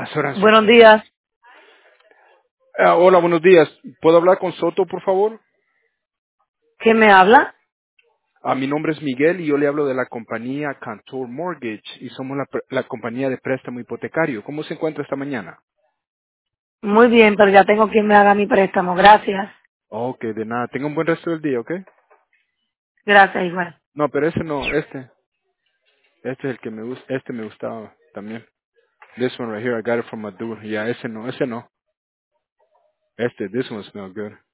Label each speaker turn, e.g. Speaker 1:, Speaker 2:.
Speaker 1: horas.
Speaker 2: Buenos días.
Speaker 1: Hola, buenos días. ¿Puedo hablar con Soto, por favor?
Speaker 2: ¿Quién me habla?
Speaker 1: Mi nombre es Miguel y yo le hablo de la compañía Cantor Mortgage y somos la compañía de préstamo hipotecario. ¿Cómo se encuentra esta mañana?
Speaker 2: Muy bien, pero ya tengo quien me haga mi préstamo. Gracias.
Speaker 1: Ok, de nada. Tenga un buen resto del día, ¿ok?
Speaker 2: Gracias, igual.
Speaker 1: No, pero ese no, este es el que me gusta, este me gustaba también. This one right here, I got it from a dude. Yeah, ese no. This one smells good.